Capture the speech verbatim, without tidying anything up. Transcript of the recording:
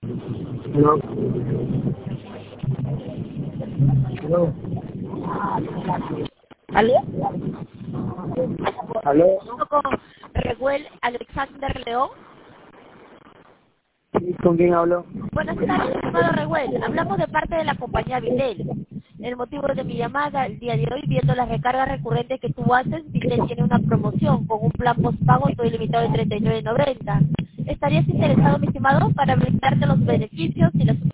No. No. ¿Aló? ¿Aló? Con Reguel Alexander León. ¿Sí? ¿Con quién hablo? Buenas tardes, estimado Reguel. Hablamos de parte de la compañía Vitel. El motivo de mi llamada el día de hoy, viendo las recargas recurrentes que tú haces, Vitel tiene una promoción con un plan postpago todo ilimitado de treinta y nueve noventa. ¿Estarías interesado, mi estimado, para brindarte los beneficios y las